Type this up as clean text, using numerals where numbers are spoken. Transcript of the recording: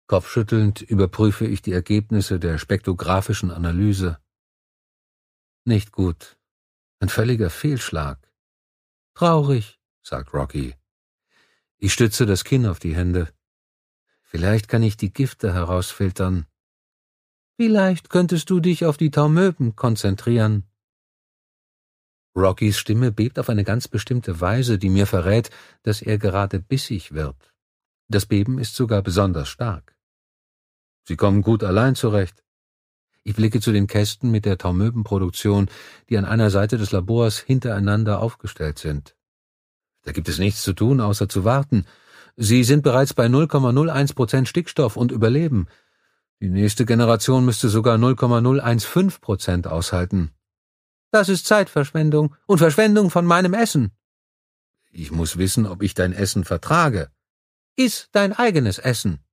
Kopfschüttelnd überprüfe ich die Ergebnisse der spektrographischen Analyse. Nicht gut. Ein völliger Fehlschlag. Traurig, sagt Rocky. Ich stütze das Kinn auf die Hände. Vielleicht kann ich die Gifte herausfiltern. Vielleicht könntest du dich auf die Taumöben konzentrieren. Rockys Stimme bebt auf eine ganz bestimmte Weise, die mir verrät, dass er gerade bissig wird. Das Beben ist sogar besonders stark. Sie kommen gut allein zurecht. Ich blicke zu den Kästen mit der Taumöbenproduktion, die an einer Seite des Labors hintereinander aufgestellt sind. Da gibt es nichts zu tun, außer zu warten. Sie sind bereits bei 0,01% Stickstoff und überleben. Die nächste Generation müsste sogar 0,015% aushalten. Das ist Zeitverschwendung und Verschwendung von meinem Essen. Ich muss wissen, ob ich dein Essen vertrage. Iss dein eigenes Essen.